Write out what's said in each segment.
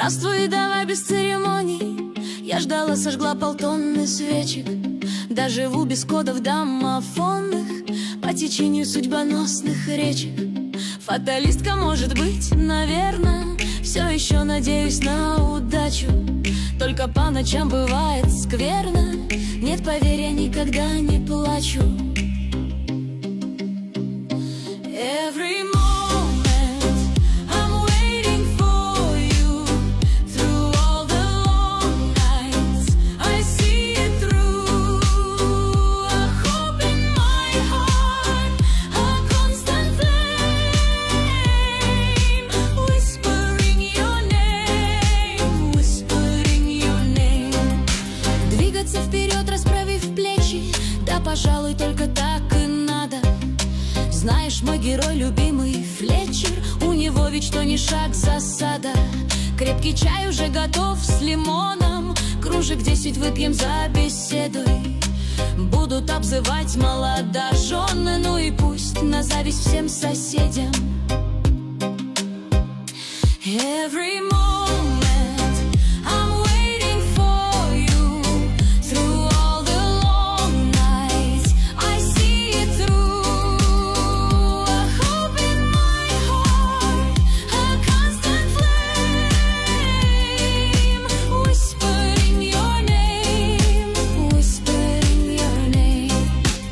Здравствуй, давай без церемоний. Я ждала, сожгла полтонны свечек. Доживу без кодов домофонных по течению судьбоносных речек. Фаталистка, может быть, наверно. Все еще надеюсь на удачу. Только по ночам бывает скверно. Нет, поверь, я никогда не плачу. Every moment I'm waiting for you. Through all the long nights I see it through. A hope in my heart, a constant flame, whispering your name, whispering your name. Двигаться вперед, расправив плечи, да, пожалуй, только так и надо. Знаешь, мой герой любимый Флетчер, у него ведь что ни шаг засада. Крепкий чай уже готов с лимоном, кружек 10 выпьем за беседой. Будут обзывать молодожены, ну и пусть, на зависть всем соседям. Every moment I'm waiting for you. Through all the long nights I see it through. A hope in my heart, a constant flame, whispering your name, whispering your name.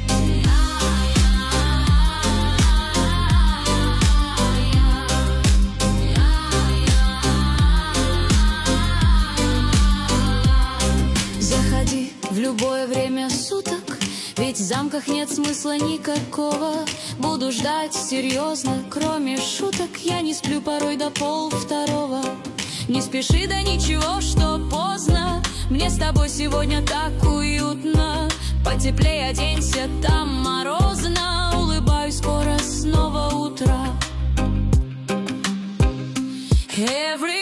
Заходи в любое время суток, ведь в замках нет смысла никакого. Буду ждать серьезно, кроме шуток. Я не сплю порой до 1:30. Не спеши, да ничего, что поздно. Мне с тобой сегодня так уютно. Потеплее оденься, там морозно. Улыбаюсь, скоро снова утро. Every